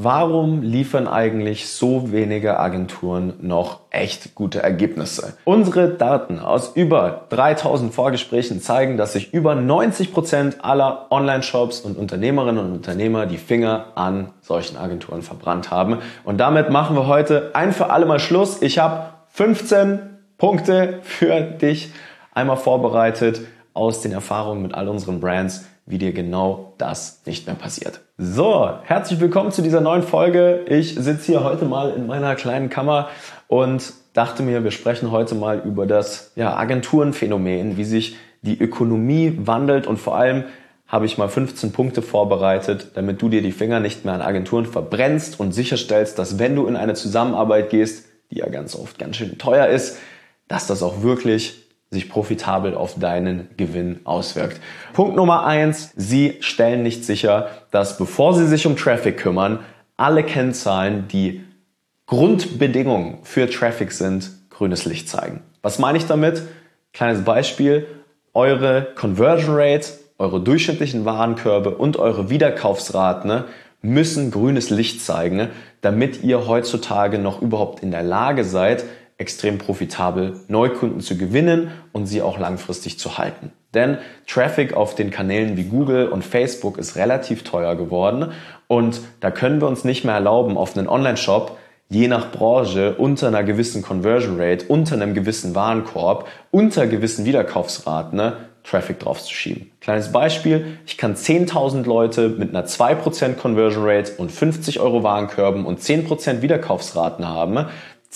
warum liefern eigentlich so wenige Agenturen noch echt gute Ergebnisse? Unsere Daten aus über 3000 Vorgesprächen zeigen, dass sich über 90% aller Online-Shops und Unternehmerinnen und Unternehmer die Finger an solchen Agenturen verbrannt haben. Und damit machen wir heute ein für alle Mal Schluss. Ich habe 15 Punkte für dich einmal vorbereitet aus den Erfahrungen mit all unseren Brands, wie dir genau das nicht mehr passiert. So, herzlich willkommen zu dieser neuen Folge. Ich sitze hier heute mal in meiner kleinen Kammer und dachte mir, wir sprechen heute mal über das Agenturenphänomen, wie sich die Ökonomie wandelt, und vor allem habe ich mal 15 Punkte vorbereitet, damit du dir die Finger nicht mehr an Agenturen verbrennst und sicherstellst, dass wenn du in eine Zusammenarbeit gehst, die ja ganz oft ganz schön teuer ist, dass das auch wirklich sich profitabel auf deinen Gewinn auswirkt. Punkt Nummer 1, sie stellen nicht sicher, dass bevor sie sich um Traffic kümmern, alle Kennzahlen, die Grundbedingungen für Traffic sind, grünes Licht zeigen. Was meine ich damit? Kleines Beispiel, eure Conversion Rate, eure durchschnittlichen Warenkörbe und eure Wiederkaufsraten müssen grünes Licht zeigen, damit ihr heutzutage noch überhaupt in der Lage seid, extrem profitabel Neukunden zu gewinnen und sie auch langfristig zu halten. Denn Traffic auf den Kanälen wie Google und Facebook ist relativ teuer geworden, und da können wir uns nicht mehr erlauben, auf einen Online-Shop je nach Branche unter einer gewissen Conversion Rate, unter einem gewissen Warenkorb, unter gewissen Wiederkaufsraten Traffic draufzuschieben. Kleines Beispiel, ich kann 10.000 Leute mit einer 2% Conversion Rate und 50 Euro Warenkörben und 10% Wiederkaufsraten haben.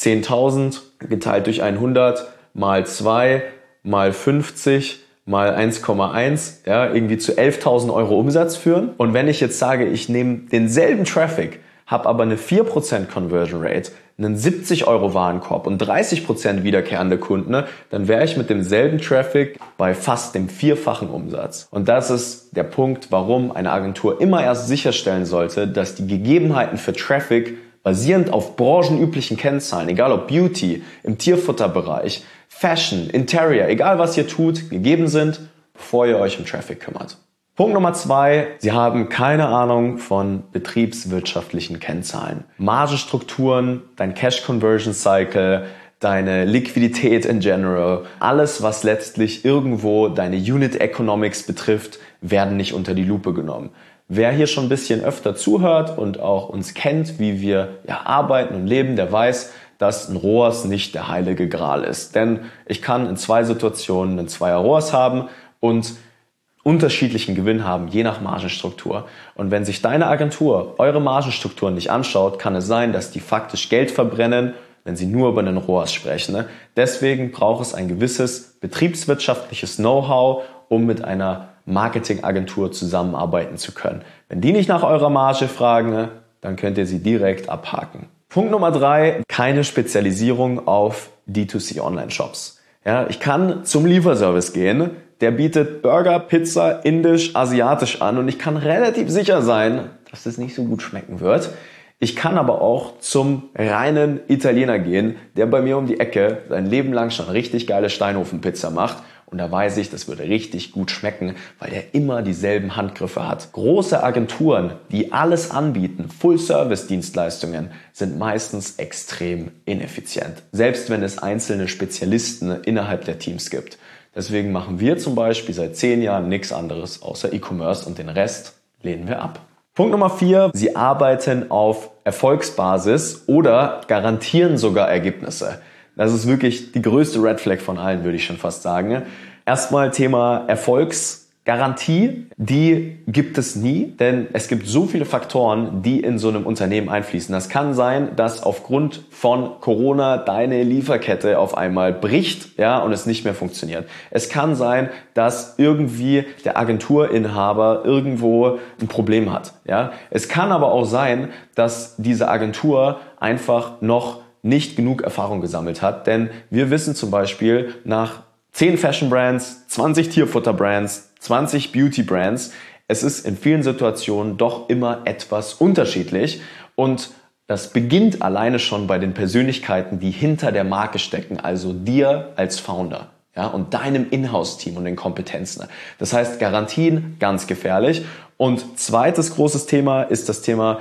10.000 geteilt durch 100 mal 2 mal 50 mal 1,1, irgendwie zu 11.000 Euro Umsatz führen. Und wenn ich jetzt sage, ich nehme denselben Traffic, habe aber eine 4% Conversion Rate, einen 70 Euro Warenkorb und 30% wiederkehrende Kunden, dann wäre ich mit demselben Traffic bei fast dem 4-fachen Umsatz. Und das ist der Punkt, warum eine Agentur immer erst sicherstellen sollte, dass die Gegebenheiten für Traffic basierend auf branchenüblichen Kennzahlen, egal ob Beauty, im Tierfutterbereich, Fashion, Interior, egal was ihr tut, gegeben sind, bevor ihr euch um Traffic kümmert. Punkt Nummer 2, sie haben keine Ahnung von betriebswirtschaftlichen Kennzahlen. Margenstrukturen, dein Cash Conversion Cycle, deine Liquidität in general, alles was letztlich irgendwo deine Unit Economics betrifft, werden nicht unter die Lupe genommen. Wer hier schon ein bisschen öfter zuhört und auch uns kennt, wie wir arbeiten und leben, der weiß, dass ein ROAS nicht der heilige Gral ist. Denn ich kann in 2 Situationen einen 2er ROAS haben und unterschiedlichen Gewinn haben, je nach Margenstruktur. Und wenn sich deine Agentur eure Margenstrukturen nicht anschaut, kann es sein, dass die faktisch Geld verbrennen, wenn sie nur über einen ROAS sprechen. Deswegen braucht es ein gewisses betriebswirtschaftliches Know-how, um mit einer Marketingagentur zusammenarbeiten zu können. Wenn die nicht nach eurer Marge fragen, dann könnt ihr sie direkt abhaken. Punkt Nummer 3, keine Spezialisierung auf D2C Online-Shops. Ich kann zum Lieferservice gehen, der bietet Burger, Pizza, Indisch, Asiatisch an, und ich kann relativ sicher sein, dass das nicht so gut schmecken wird. Ich kann aber auch zum reinen Italiener gehen, der bei mir um die Ecke sein Leben lang schon richtig geile Steinofenpizza macht. Und da weiß ich, das würde richtig gut schmecken, weil er immer dieselben Handgriffe hat. Große Agenturen, die alles anbieten, Full-Service-Dienstleistungen, sind meistens extrem ineffizient. Selbst wenn es einzelne Spezialisten innerhalb der Teams gibt. Deswegen machen wir zum Beispiel seit 10 Jahren nichts anderes außer E-Commerce, und den Rest lehnen wir ab. Punkt Nummer 4, sie arbeiten auf Erfolgsbasis oder garantieren sogar Ergebnisse. Das ist wirklich die größte Red Flag von allen, würde ich schon fast sagen. Erstmal Thema Erfolgsgarantie. Die gibt es nie, denn es gibt so viele Faktoren, die in so einem Unternehmen einfließen. Das kann sein, dass aufgrund von Corona deine Lieferkette auf einmal bricht, und es nicht mehr funktioniert. Es kann sein, dass irgendwie der Agenturinhaber irgendwo ein Problem hat. Es kann aber auch sein, dass diese Agentur einfach noch nicht genug Erfahrung gesammelt hat, denn wir wissen zum Beispiel nach 10 Fashion Brands, 20 Tierfutter Brands, 20 Beauty Brands, es ist in vielen Situationen doch immer etwas unterschiedlich, und das beginnt alleine schon bei den Persönlichkeiten, die hinter der Marke stecken, also dir als Founder. Und deinem Inhouse-Team und den Kompetenzen. Das heißt, Garantien, ganz gefährlich. Und zweites großes Thema ist das Thema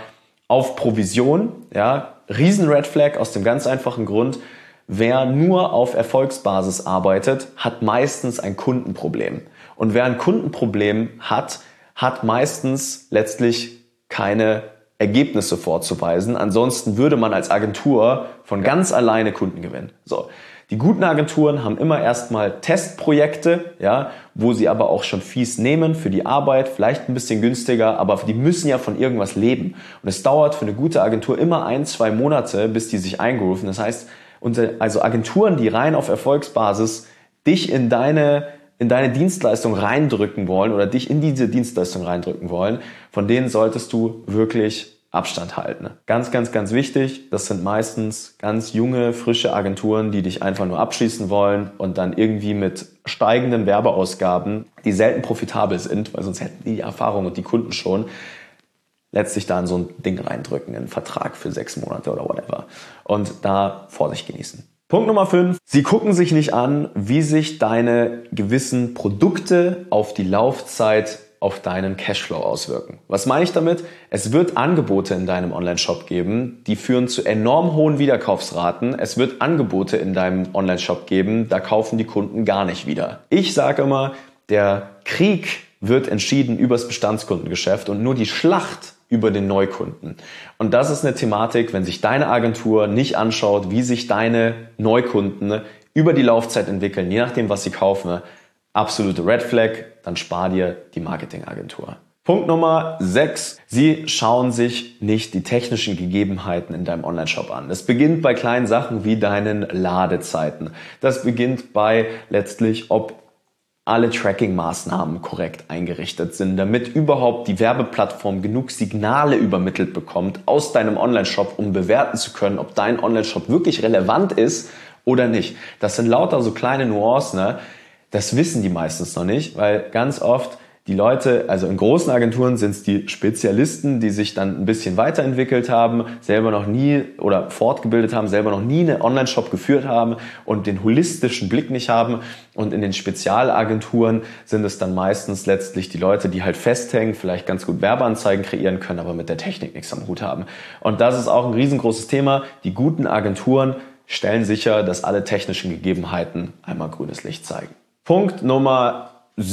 auf Provision, ja, riesen Red Flag aus dem ganz einfachen Grund, wer nur auf Erfolgsbasis arbeitet, hat meistens ein Kundenproblem. Und wer ein Kundenproblem hat, hat meistens letztlich keine Ergebnisse vorzuweisen. Ansonsten würde man als Agentur von ganz alleine Kunden gewinnen. So. Die guten Agenturen haben immer erstmal Testprojekte, ja, wo sie aber auch schon fies nehmen für die Arbeit, vielleicht ein bisschen günstiger, aber die müssen ja von irgendwas leben. Und es dauert für eine gute Agentur immer 1-2 Monate, bis die sich eingrooven. Das heißt, also Agenturen, die rein auf Erfolgsbasis dich in deine Dienstleistung reindrücken wollen oder dich in diese Dienstleistung reindrücken wollen, von denen solltest du wirklich Abstand halten. Ganz, ganz, ganz wichtig, das sind meistens ganz junge, frische Agenturen, die dich einfach nur abschließen wollen und dann irgendwie mit steigenden Werbeausgaben, die selten profitabel sind, weil sonst hätten die Erfahrung und die Kunden schon, letztlich da in so ein Ding reindrücken, einen Vertrag für 6 Monate oder whatever. Und da Vorsicht genießen. Punkt Nummer 5. Sie gucken sich nicht an, wie sich deine gewissen Produkte auf die Laufzeit auf deinen Cashflow auswirken. Was meine ich damit? Es wird Angebote in deinem Online-Shop geben, die führen zu enorm hohen Wiederkaufsraten. Es wird Angebote in deinem Online-Shop geben, da kaufen die Kunden gar nicht wieder. Ich sage immer, der Krieg wird entschieden übers Bestandskundengeschäft und nur die Schlacht über den Neukunden. Und das ist eine Thematik, wenn sich deine Agentur nicht anschaut, wie sich deine Neukunden über die Laufzeit entwickeln, je nachdem, was sie kaufen, absolute Red Flag, dann spar dir die Marketingagentur. Punkt Nummer 6. Sie schauen sich nicht die technischen Gegebenheiten in deinem Online-Shop an. Das beginnt bei kleinen Sachen wie deinen Ladezeiten. Das beginnt bei letztlich, ob alle Tracking-Maßnahmen korrekt eingerichtet sind, damit überhaupt die Werbeplattform genug Signale übermittelt bekommt aus deinem Online-Shop, um bewerten zu können, ob dein Online-Shop wirklich relevant ist oder nicht. Das sind lauter so kleine Nuancen, ne? Das wissen die meistens noch nicht, weil ganz oft die Leute, also in großen Agenturen sind es die Spezialisten, die sich dann ein bisschen weiterentwickelt haben, selber noch nie oder fortgebildet haben, selber noch nie einen Online-Shop geführt haben und den holistischen Blick nicht haben. Und in den Spezialagenturen sind es dann meistens letztlich die Leute, die halt festhängen, vielleicht ganz gut Werbeanzeigen kreieren können, aber mit der Technik nichts am Hut haben. Und das ist auch ein riesengroßes Thema. Die guten Agenturen stellen sicher, dass alle technischen Gegebenheiten einmal grünes Licht zeigen. Punkt Nummer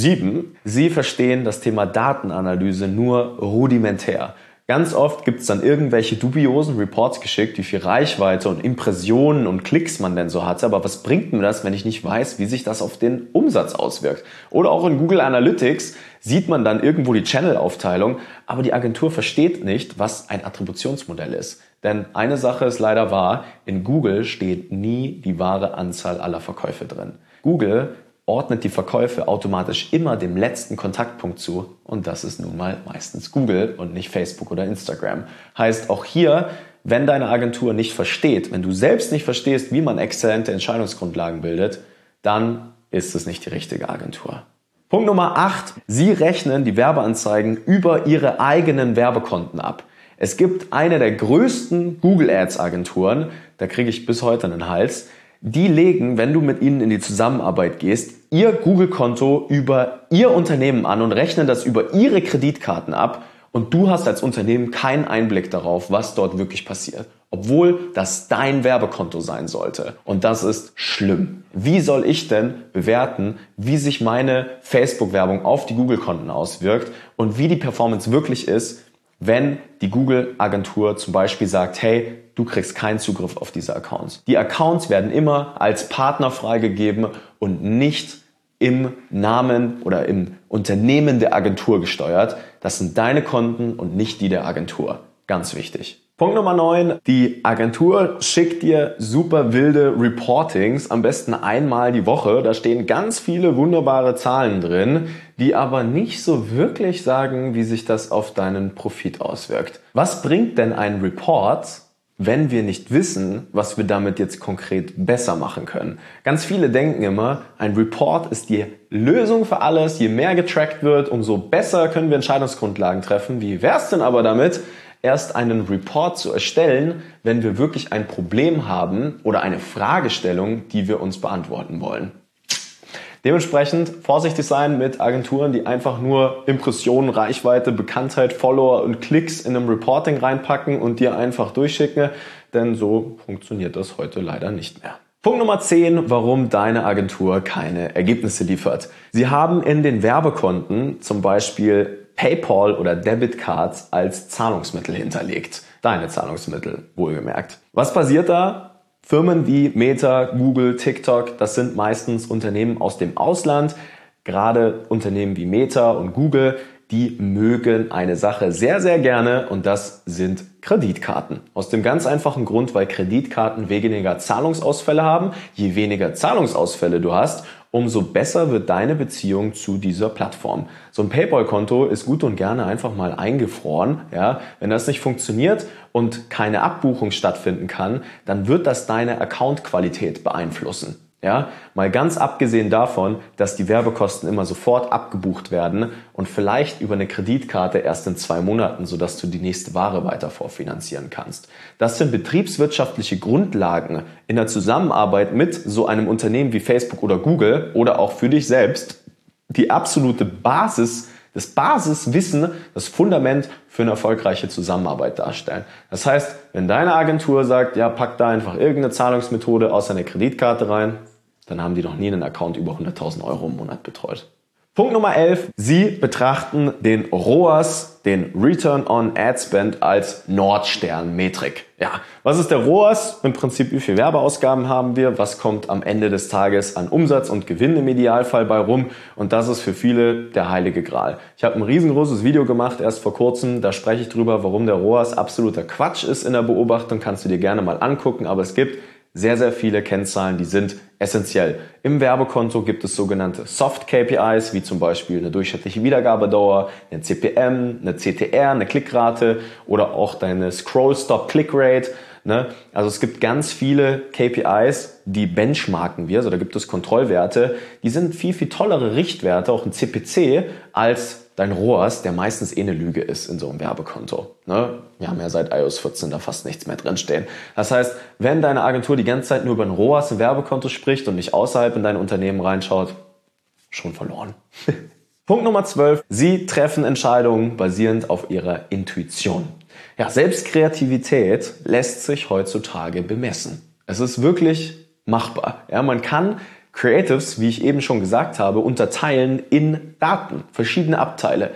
7. Sie verstehen das Thema Datenanalyse nur rudimentär. Ganz oft gibt es dann irgendwelche dubiosen Reports geschickt, wie viel Reichweite und Impressionen und Klicks man denn so hatte. Aber was bringt mir das, wenn ich nicht weiß, wie sich das auf den Umsatz auswirkt? Oder auch in Google Analytics sieht man dann irgendwo die Channel-Aufteilung, aber die Agentur versteht nicht, was ein Attributionsmodell ist. Denn eine Sache ist leider wahr, in Google steht nie die wahre Anzahl aller Verkäufe drin. Google ordnet die Verkäufe automatisch immer dem letzten Kontaktpunkt zu und das ist nun mal meistens Google und nicht Facebook oder Instagram. Heißt auch hier, wenn deine Agentur nicht versteht, wenn du selbst nicht verstehst, wie man exzellente Entscheidungsgrundlagen bildet, dann ist es nicht die richtige Agentur. Punkt Nummer 8. Sie rechnen die Werbeanzeigen über ihre eigenen Werbekonten ab. Es gibt eine der größten Google Ads Agenturen, da kriege ich bis heute einen Hals, die legen, wenn du mit ihnen in die Zusammenarbeit gehst, ihr Google-Konto über ihr Unternehmen an und rechnen das über ihre Kreditkarten ab und du hast als Unternehmen keinen Einblick darauf, was dort wirklich passiert, obwohl das dein Werbekonto sein sollte. Und das ist schlimm. Wie soll ich denn bewerten, wie sich meine Facebook-Werbung auf die Google-Konten auswirkt und wie die Performance wirklich ist, wenn die Google-Agentur zum Beispiel sagt, hey, du kriegst keinen Zugriff auf diese Accounts. Die Accounts werden immer als Partner freigegeben und nicht im Namen oder im Unternehmen der Agentur gesteuert. Das sind deine Konten und nicht die der Agentur. Ganz wichtig. Punkt Nummer 9. Die Agentur schickt dir super wilde Reportings, am besten einmal die Woche. Da stehen ganz viele wunderbare Zahlen drin, die aber nicht so wirklich sagen, wie sich das auf deinen Profit auswirkt. Was bringt denn ein Report, wenn wir nicht wissen, was wir damit jetzt konkret besser machen können? Ganz viele denken immer, ein Report ist die Lösung für alles. Je mehr getrackt wird, umso besser können wir Entscheidungsgrundlagen treffen. Wie wär's denn aber damit, erst einen Report zu erstellen, wenn wir wirklich ein Problem haben oder eine Fragestellung, die wir uns beantworten wollen? Dementsprechend vorsichtig sein mit Agenturen, die einfach nur Impressionen, Reichweite, Bekanntheit, Follower und Klicks in einem Reporting reinpacken und dir einfach durchschicken, denn so funktioniert das heute leider nicht mehr. Punkt Nummer 10, warum deine Agentur keine Ergebnisse liefert. Sie haben in den Werbekonten zum Beispiel PayPal oder Debitcards als Zahlungsmittel hinterlegt. Deine Zahlungsmittel, wohlgemerkt. Was passiert da? Firmen wie Meta, Google, TikTok, das sind meistens Unternehmen aus dem Ausland. Gerade Unternehmen wie Meta und Google, die mögen eine Sache sehr, sehr gerne und das sind Kreditkarten. Aus dem ganz einfachen Grund, weil Kreditkarten weniger Zahlungsausfälle haben. Je weniger Zahlungsausfälle du hast, umso besser wird deine Beziehung zu dieser Plattform. So ein PayPal-Konto ist gut und gerne einfach mal eingefroren. Ja? Wenn das nicht funktioniert und keine Abbuchung stattfinden kann, dann wird das deine Account-Qualität beeinflussen. Ja, mal ganz abgesehen davon, dass die Werbekosten immer sofort abgebucht werden und vielleicht über eine Kreditkarte erst in 2 Monaten, sodass du die nächste Ware weiter vorfinanzieren kannst. Das sind betriebswirtschaftliche Grundlagen in der Zusammenarbeit mit so einem Unternehmen wie Facebook oder Google oder auch für dich selbst, die absolute Basis, das Basiswissen, das Fundament für eine erfolgreiche Zusammenarbeit darstellen. Das heißt, wenn deine Agentur sagt, ja, pack da einfach irgendeine Zahlungsmethode außer eine Kreditkarte rein, dann haben die noch nie einen Account über 100.000 Euro im Monat betreut. Punkt Nummer 11. Sie betrachten den ROAS, den Return on Ad Spend, als Nordstern-Metrik. Ja, was ist der ROAS? Im Prinzip, wie viel Werbeausgaben haben wir? Was kommt am Ende des Tages an Umsatz und Gewinn im Idealfall bei rum? Und das ist für viele der heilige Gral. Ich habe ein riesengroßes Video gemacht, erst vor kurzem. Da spreche ich drüber, warum der ROAS absoluter Quatsch ist in der Beobachtung. Kannst du dir gerne mal angucken. Aber es gibt sehr, sehr viele Kennzahlen, die sind essentiell. Im Werbekonto gibt es sogenannte Soft KPIs, wie zum Beispiel eine durchschnittliche Wiedergabedauer, eine CPM, eine CTR, eine Klickrate oder auch deine Scroll-Stop-Click-Rate. Ne? Also es gibt ganz viele KPIs, die benchmarken wir, also da gibt es Kontrollwerte, die sind viel, viel tollere Richtwerte, auch ein CPC, als dein ROAS, der meistens eine Lüge ist in so einem Werbekonto. Ne? Wir haben ja seit iOS 14 da fast nichts mehr drinstehen. Das heißt, wenn deine Agentur die ganze Zeit nur über ein ROAS im Werbekonto spricht und nicht außerhalb in dein Unternehmen reinschaut, schon verloren. Punkt Nummer 12. Sie treffen Entscheidungen basierend auf ihrer Intuition. Ja, selbst Kreativität lässt sich heutzutage bemessen. Es ist wirklich machbar. Ja, man kann Creatives, wie ich eben schon gesagt habe, unterteilen in Daten, verschiedene Abteile.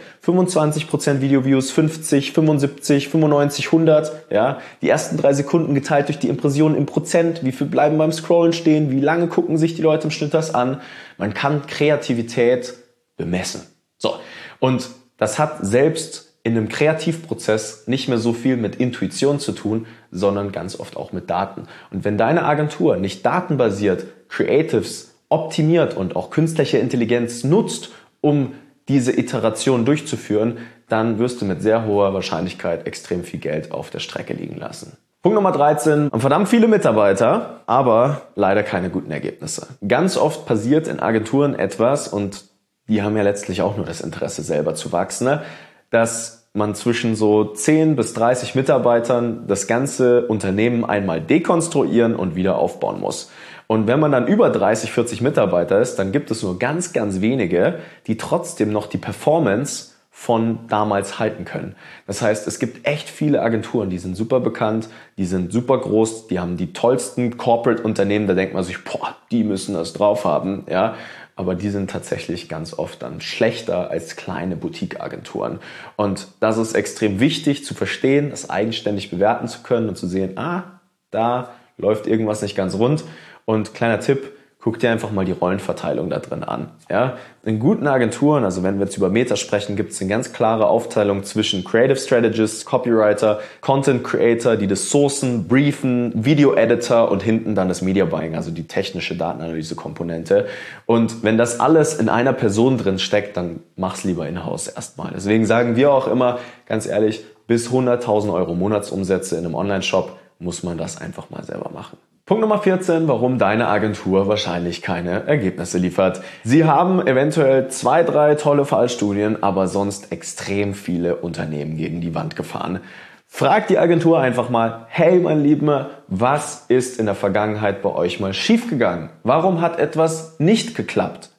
25% Video-Views, 50, 75, 95, 100. Ja, die ersten 3 Sekunden geteilt durch die Impressionen im Prozent. Wie viel bleiben beim Scrollen stehen? Wie lange gucken sich die Leute im Schnitt das an? Man kann Kreativität bemessen. So, und das hat selbst in einem Kreativprozess nicht mehr so viel mit Intuition zu tun, sondern ganz oft auch mit Daten. Und wenn deine Agentur nicht datenbasiert Creatives optimiert und auch künstliche Intelligenz nutzt, um diese Iteration durchzuführen, dann wirst du mit sehr hoher Wahrscheinlichkeit extrem viel Geld auf der Strecke liegen lassen. Punkt Nummer 13. Haben verdammt viele Mitarbeiter, aber leider keine guten Ergebnisse. Ganz oft passiert in Agenturen etwas, und die haben ja letztlich auch nur das Interesse, selber zu wachsen, dass man zwischen so 10 bis 30 Mitarbeitern das ganze Unternehmen einmal dekonstruieren und wieder aufbauen muss. Und wenn man dann über 30, 40 Mitarbeiter ist, dann gibt es nur ganz, ganz wenige, die trotzdem noch die Performance von damals halten können. Das heißt, es gibt echt viele Agenturen, die sind super bekannt, die sind super groß, die haben die tollsten Corporate-Unternehmen, da denkt man sich, boah, die müssen das drauf haben, ja. Aber die sind tatsächlich ganz oft dann schlechter als kleine Boutique-Agenturen. Und das ist extrem wichtig zu verstehen, das eigenständig bewerten zu können und zu sehen, da läuft irgendwas nicht ganz rund. Und kleiner Tipp, guck dir einfach mal die Rollenverteilung da drin an. Ja? In guten Agenturen, also wenn wir jetzt über Meta sprechen, gibt es eine ganz klare Aufteilung zwischen Creative Strategists, Copywriter, Content Creator, die das sourcen, briefen, Video Editor und hinten dann das Media Buying, also die technische Datenanalyse-Komponente. Und wenn das alles in einer Person drin steckt, dann mach's lieber in-house erstmal. Deswegen sagen wir auch immer, ganz ehrlich, bis 100.000 Euro Monatsumsätze in einem Online-Shop muss man das einfach mal selber machen. Punkt Nummer 14, warum deine Agentur wahrscheinlich keine Ergebnisse liefert. Sie haben eventuell 2, 3 tolle Fallstudien, aber sonst extrem viele Unternehmen gegen die Wand gefahren. Frag die Agentur einfach mal, hey mein Lieber, was ist in der Vergangenheit bei euch mal schiefgegangen? Warum hat etwas nicht geklappt?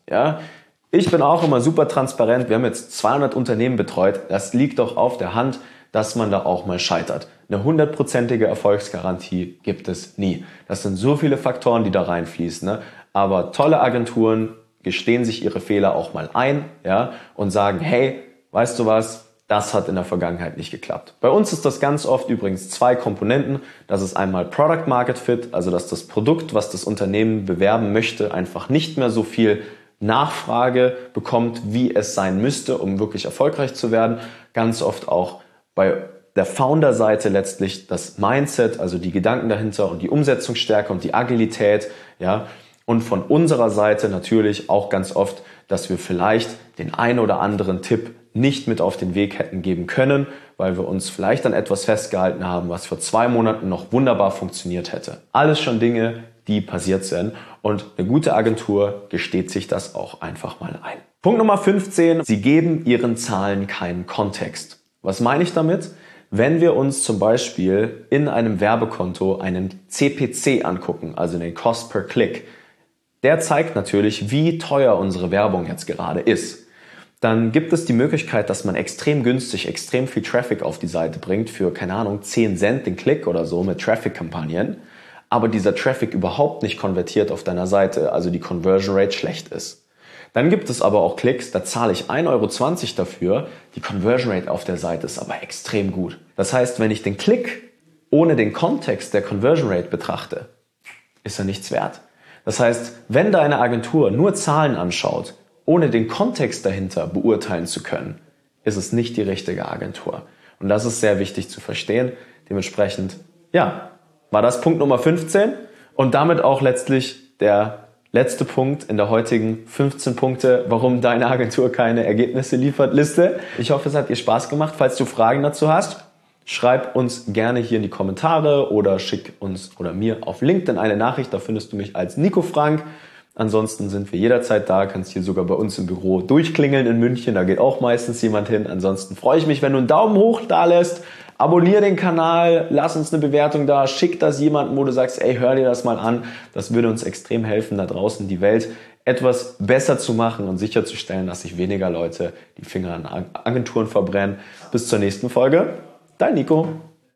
Ja? Ich bin auch immer super transparent. Wir haben jetzt 200 Unternehmen betreut. Das liegt doch auf der Hand, dass man da auch mal scheitert. Eine 100%ige Erfolgsgarantie gibt es nie. Das sind so viele Faktoren, die da reinfließen. Ne? Aber tolle Agenturen gestehen sich ihre Fehler auch mal ein, ja, und sagen, hey, weißt du was, das hat in der Vergangenheit nicht geklappt. Bei uns ist das ganz oft übrigens 2 Komponenten. Das ist einmal Product Market Fit, also dass das Produkt, was das Unternehmen bewerben möchte, einfach nicht mehr so viel Nachfrage bekommt, wie es sein müsste, um wirklich erfolgreich zu werden. Ganz oft auch bei der Founder-Seite letztlich das Mindset, also die Gedanken dahinter und die Umsetzungsstärke und die Agilität, ja. Und von unserer Seite natürlich auch ganz oft, dass wir vielleicht den einen oder anderen Tipp nicht mit auf den Weg hätten geben können, weil wir uns vielleicht an etwas festgehalten haben, was vor 2 Monaten noch wunderbar funktioniert hätte. Alles schon Dinge, die passiert sind. Und eine gute Agentur gesteht sich das auch einfach mal ein. Punkt Nummer 15. Sie geben ihren Zahlen keinen Kontext. Was meine ich damit? Wenn wir uns zum Beispiel in einem Werbekonto einen CPC angucken, also den Cost per Click, der zeigt natürlich, wie teuer unsere Werbung jetzt gerade ist. Dann gibt es die Möglichkeit, dass man extrem günstig, extrem viel Traffic auf die Seite bringt für, keine Ahnung, 10 Cent den Klick oder so mit Traffic-Kampagnen, aber dieser Traffic überhaupt nicht konvertiert auf deiner Seite, also die Conversion Rate schlecht ist. Dann gibt es aber auch Klicks, da zahle ich 1,20 € dafür, die Conversion Rate auf der Seite ist aber extrem gut. Das heißt, wenn ich den Klick ohne den Kontext der Conversion Rate betrachte, ist er nichts wert. Das heißt, wenn deine Agentur nur Zahlen anschaut, ohne den Kontext dahinter beurteilen zu können, ist es nicht die richtige Agentur. Und das ist sehr wichtig zu verstehen. Dementsprechend, ja, war das Punkt Nummer 15 und damit auch letztlich der letzte Punkt in der heutigen 15 Punkte, warum deine Agentur keine Ergebnisse liefert, Liste. Ich hoffe, es hat dir Spaß gemacht. Falls du Fragen dazu hast, schreib uns gerne hier in die Kommentare oder schick uns oder mir auf LinkedIn eine Nachricht. Da findest du mich als Nico Frank. Ansonsten sind wir jederzeit da, kannst hier sogar bei uns im Büro durchklingeln in München. Da geht auch meistens jemand hin. Ansonsten freue ich mich, wenn du einen Daumen hoch da lässt. Abonniere den Kanal, lass uns eine Bewertung da, schick das jemandem, wo du sagst, ey, hör dir das mal an. Das würde uns extrem helfen, da draußen die Welt etwas besser zu machen und sicherzustellen, dass sich weniger Leute die Finger an Agenturen verbrennen. Bis zur nächsten Folge. Dein Nico.